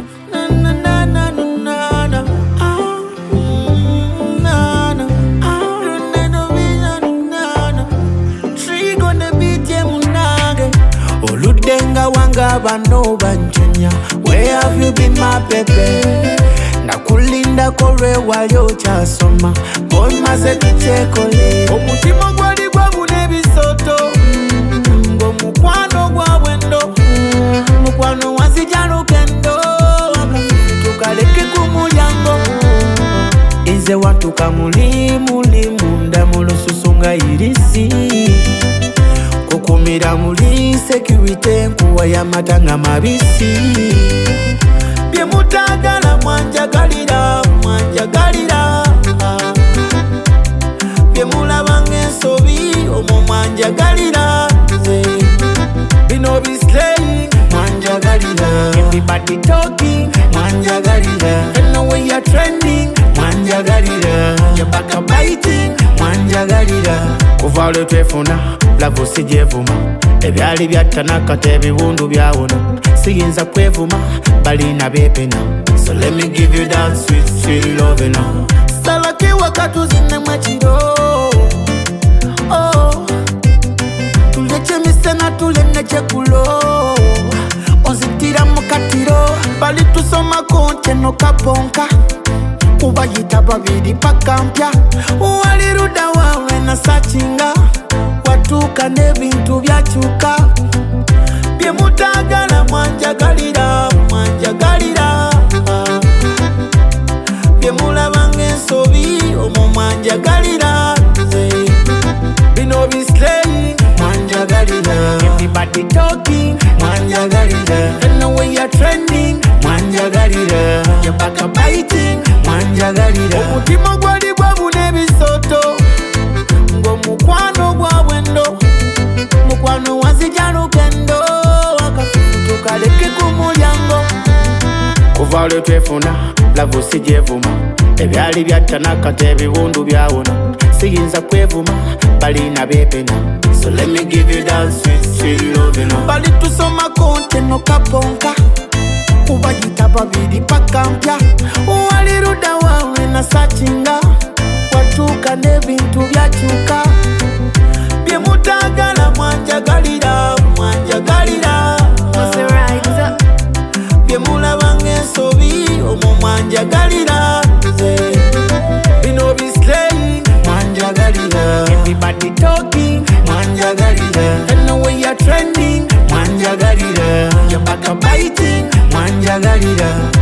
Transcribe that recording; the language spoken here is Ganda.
na na na na na na. Na na. Na na. Tree gonna beat ye munage. Oludenga wanga bano banjenya. Where have you been, my baby? Nakulinda kore walyo chasoma. Boy maze kichekole. Omutima gwali gwabune bisoto. Mukwano gwa wendo. Mukwano wazijano kendo. Tukaleke kumulyango. Inze watuka muli munda mulususunga irisi. Kukumira muli security nkuwa ya matanga mabisi. Bye mutagala mwanjagalira. Bye mulabanga ensobi omwo mwanjagalira. Bino be slaying mwanjagalira. Everybody talking mwanjagalira. And the way you're trending mwanjagalira. You're back a biting mwanjagalira. Kuva lwe twefuna lavo sijevuma. Ebyali byatanaka tebiwundu byawona. Siyinza kwevuma balina bepena. So let me give you that sweet love now. Salaki wakatu zine mwachiro. Oh, tuleche misena tulene chekulo. Ozitira mukatiro. Bali tusoma konche no kaponka. Kubayita babiri pakampya. Waliruda wawe na sachinga. Watuka nebintu byachuka. Bye mutagala mwanjagalira. Bye mulabanga ensobi omwo mwanjagalira. Bino be slaying mwanjagalira. Everybody talking mwanjagalira. And the way you're trending mwanjagalira. You're back a biting mwanjagalira. Omutima gwali gwabune bisoto. Ngo mukwano gwa wendo. Mukwano wazijano kendo. Tukaleke kumulyango. Kuva lwe twefuna lavo sijevuma. Ebyali byatanaka tebiwundu byawona. Siyinza kwevuma balina bepena. So let me give you that sweet love now. Bali tusoma konche no kaponka. Kubayita babiri pakampya. Waliruda wawe na sachinga. Watuka nebintu byachuka. Bye mutagala mwanjagalira. Bye mulabanga ensobi omwo mwanjagalira. Bino be slaying mwanjagalira. Everybody talking mwanjagalira. And the way you're trending mwanjagalira. You're back a biting mwanjagalira.